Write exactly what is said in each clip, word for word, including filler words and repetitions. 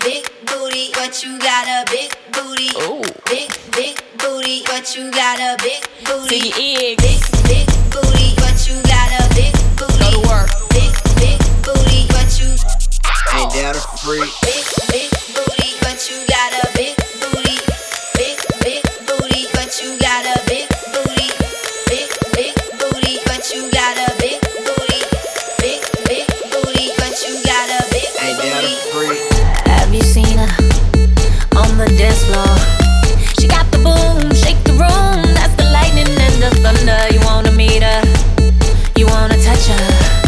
big booty, but you got a big booty. Ooh. Big, big booty, but you got a big booty. To your egg. Big, big booty, but you got a big booty. Go to work. Big, big booty, but you Ain't that a freak? big, big booty, but you got a big booty. Big, big booty, but you got a big booty. Big, big booty, but you got a big booty. Big, big booty, but you got a big booty. Ain't that a freak? Have you seen her on the dance floor? She got the boom, shake the room. That's the lightning and the thunder. You wanna meet her, you wanna touch her.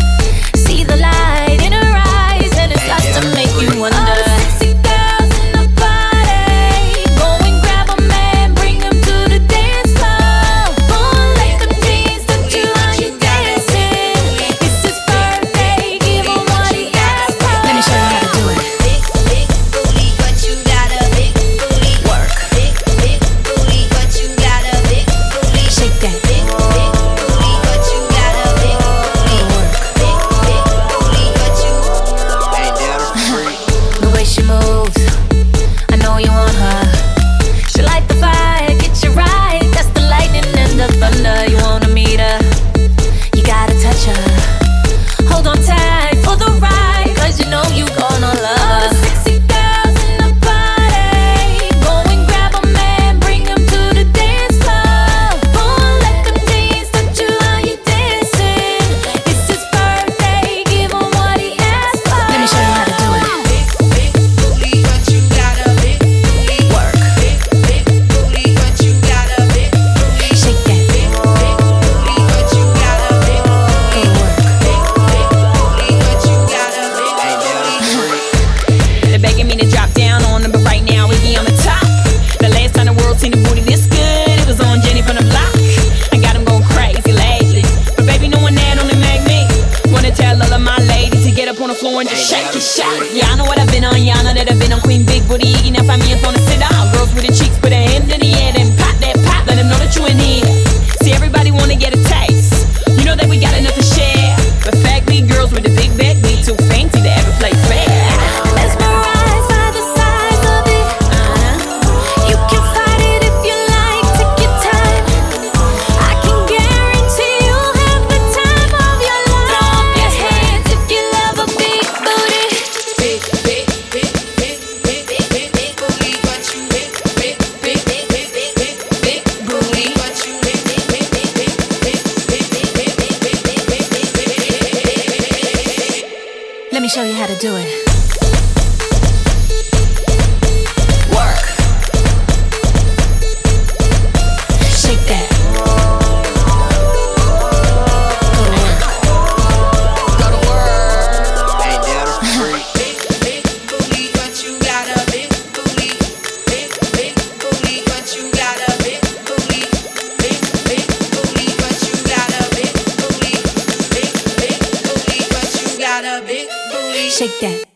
See the light in her eyes, and it starts to make you wonder. All the sexy girls in the party, go and grab a man, bring him to the dance floor. Go and let them dance, touch you while you're dancing. It's his birthday, give him what he asked for. Let me show you how to do it. Big, big booty, but you got a big booty. Work. Big, big booty, but you got a big booty. Shake that. Big, big booty, but you got a big booty. Big, big booty, but you Ain't that a freak? The way she moves, I know you want her. She light the fire, get you right. That's the lightning and the thunder. You wanna meet her, you gotta touch her. Hold on tight for the ride, cause you know you gonna love her. All the sexy girls in the party, go and grab a man, bring him to the dance floor. Go and let them dance, touch you while you're dancing. It's his birthday, give him what he asked for. Let me show you how to do it. big, big booty, but you got a big booty. Work. Big, big booty, but you got a big booty. Shake that. Big, big booty, but you got a big booty. Big, big booty, but you got a big Ain't that a booty. freak? They're begging me to drop down on them, but right now we be on the top. The last time the world seen a booty this good, it was on Jenny from the block. I got them going crazy lately, but baby, knowing that only make me wanna tell all of my ladies to get up on the floor and just shake it, shake. Yeah, I know what I've been on, yeah, I know that I've been on Queen Big Booty. Iggy, now find me up on the sit down. Girls with the cheeks, put their hands in the air, then pop that pop, let them know that you in here. See, everybody wanna get a taste. You know that we got enough to share, but fact, we girls with the big back, we too fancy to ever play fair. Mesmerized by the size of it. You can fight it if you like. Take your time. I can guarantee you'll have the time of your life. Throw up your hands if you love a big booty. Big, big, big, big, big, big, big, big booty, but you big, big, big, big, big, big, big, big booty, but you big, big, big, big, big, big, big, big, big, big, big, big, big, big. Let me show you how to do it. Work. Shake that. Go to work. Go to work. Ain't that a freak? Big, big booty, but you got a big booty. Big, big booty, but you got a big booty. Big, big booty, but you got a big booty. Big, big booty, but you got a big booty. Shake that.